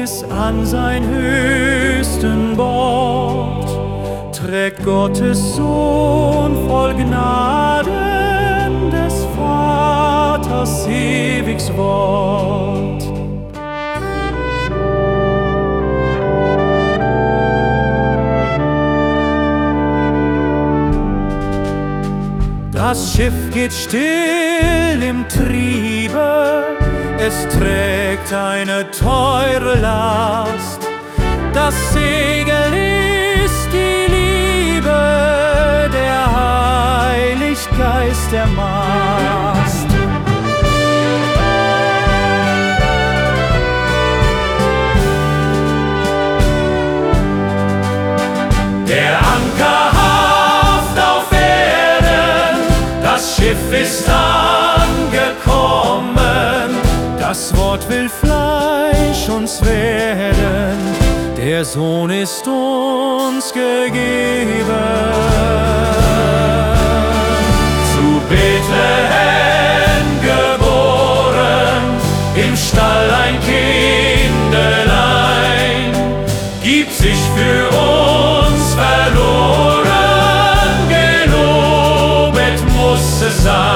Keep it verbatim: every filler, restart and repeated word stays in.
bis an sein höchsten Bord trägt Gottes Sohn voll Gnaden des Vaters ewiges Wort. Das Schiff geht still im Triebe, es trägt eine teure Last. Das Segel ist die Liebe, der Heiliggeist der Mast. Der Anker haft auf Erden, das Schiff ist angekommen. Das Wort will Fleisch uns werden, der Sohn ist uns gegeben. Zu Bethlehem geboren, im Stall ein Kindelein, gibt sich für uns verloren, gelobet muss es sein.